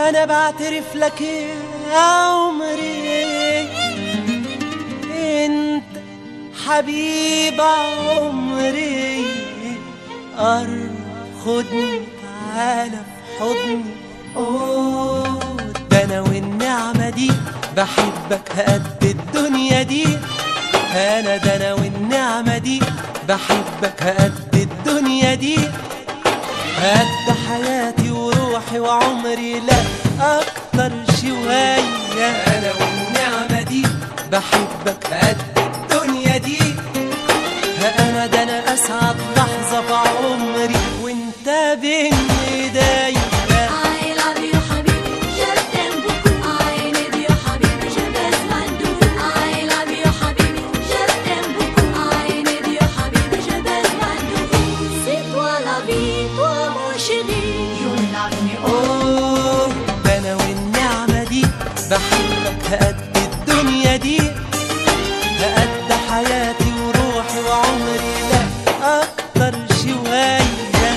وانا بعترف لك يا عمري انت حبيب عمري. قرب خدني تعالى في حضني. ده انا والنعمة دي بحبك قد الدنيا دي. ده انا والنعمة دي بحبك قد الدنيا دي. قد حياتي وروحي وعمري لا اكتر شوية. انا والنعمة دي بحبك قد الدنيا دي. ده انا اسعد لحظة في عمري وانت بين ايديا. ده انا والنعمة دي بحبك قد الدنيا دي. قد حياتي وروحي وعمري لا اكتر شوية.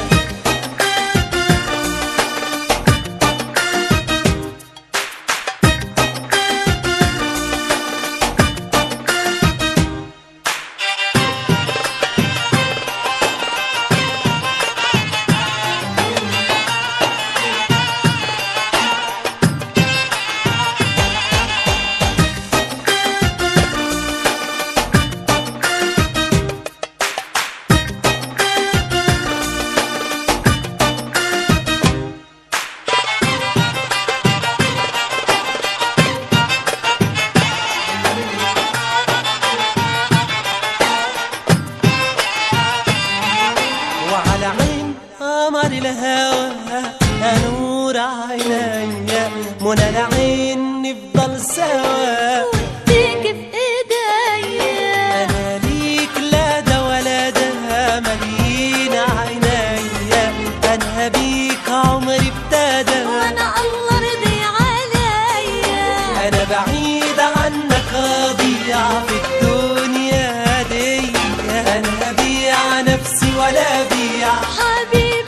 قمر الهوى نور عينيا منى العين نفضل سوا. فيك في ايديا انا ليك لا ده ولا ده مليين عينيا. انا بيك عمري ابتدى وانا الله رضي عليا. انا بعيد عنك اضيع في الدنيا دي. انا ببيع نفسي ولا بيع حبيبي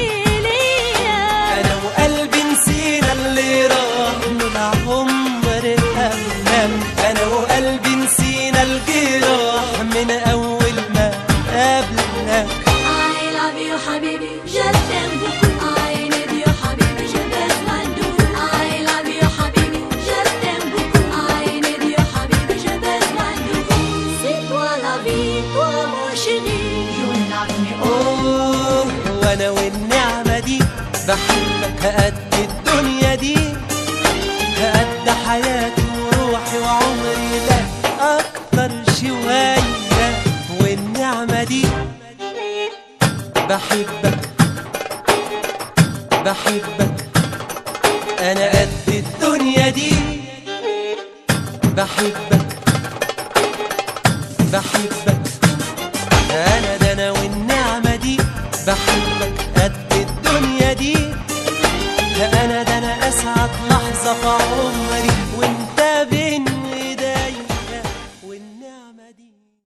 أنا وقلبي نسينا الجراح من أول ما قابلناك. I love you حبيبي je t'aime beaucoup. I need you حبيبي j'ai besoin de vous. I love you حبيبي je t'aime beaucoup. I need you حبيبي j'ai besoin de vous. C'est toi la vie toi mon chéri. وأنا والنعمة دي بحبك قد الدنيا دي. قد حياتي وروحي وعمري لا اكتر شوية. والنعمة دي بحبك انا قد الدنيا دي. بحبك ده انا والنعمة دي بحبك قد الدنيا دي. ده انا اسعد لحظة في